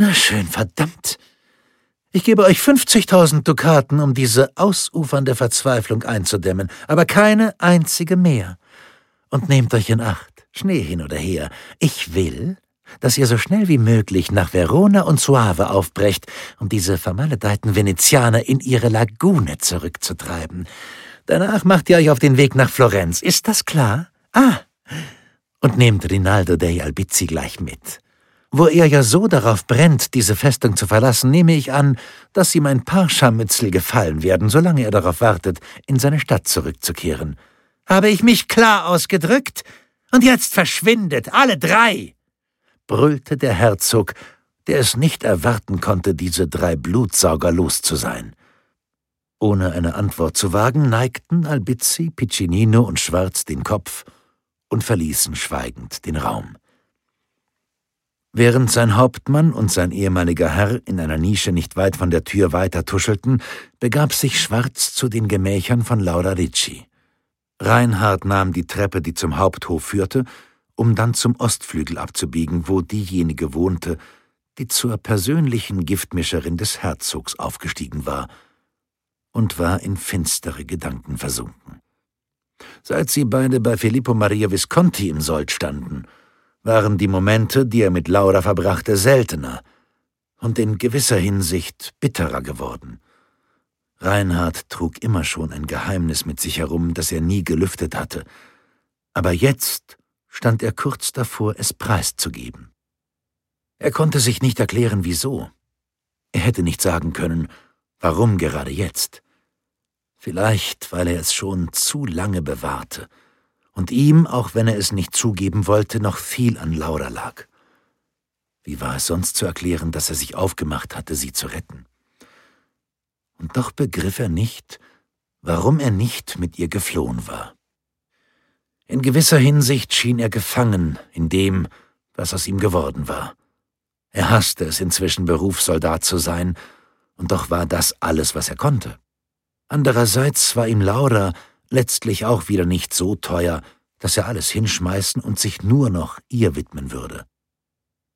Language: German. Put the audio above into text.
Na schön, verdammt. Ich gebe euch 50.000 Dukaten, um diese ausufernde Verzweiflung einzudämmen, aber keine einzige mehr. Und nehmt euch in Acht, Schnee hin oder her. Ich will, dass ihr so schnell wie möglich nach Verona und Soave aufbrecht, um diese vermaledeiten Venezianer in ihre Lagune zurückzutreiben. Danach macht ihr euch auf den Weg nach Florenz. Ist das klar? Und nehmt Rinaldo dei Albizzi gleich mit. Wo er ja so darauf brennt, diese Festung zu verlassen, nehme ich an, dass ihm ein paar Scharmützel gefallen werden, solange er darauf wartet, in seine Stadt zurückzukehren. Habe ich mich klar ausgedrückt? Und jetzt verschwindet, alle drei! Brüllte der Herzog, der es nicht erwarten konnte, diese 3 Blutsauger los zu sein. Ohne eine Antwort zu wagen, neigten Albizzi, Piccinino und Schwarz den Kopf und verließen schweigend den Raum. Während sein Hauptmann und sein ehemaliger Herr in einer Nische nicht weit von der Tür weiter tuschelten, begab sich Schwarz zu den Gemächern von Laura Ricci. Reinhard nahm die Treppe, die zum Haupthof führte, um dann zum Ostflügel abzubiegen, wo diejenige wohnte, die zur persönlichen Giftmischerin des Herzogs aufgestiegen war, und war in finstere Gedanken versunken. Seit sie beide bei Filippo Maria Visconti im Sold standen, waren die Momente, die er mit Laura verbrachte, seltener und in gewisser Hinsicht bitterer geworden. Reinhard trug immer schon ein Geheimnis mit sich herum, das er nie gelüftet hatte, aber jetzt stand er kurz davor, es preiszugeben. Er konnte sich nicht erklären, wieso. Er hätte nicht sagen können, warum gerade jetzt. Vielleicht, weil er es schon zu lange bewahrte und ihm, auch wenn er es nicht zugeben wollte, noch viel an Laura lag. Wie war es sonst zu erklären, dass er sich aufgemacht hatte, sie zu retten? Und doch begriff er nicht, warum er nicht mit ihr geflohen war. In gewisser Hinsicht schien er gefangen in dem, was aus ihm geworden war. Er hasste es inzwischen, Berufssoldat zu sein, und doch war das alles, was er konnte. Andererseits war ihm Laura letztlich auch wieder nicht so teuer, dass er alles hinschmeißen und sich nur noch ihr widmen würde.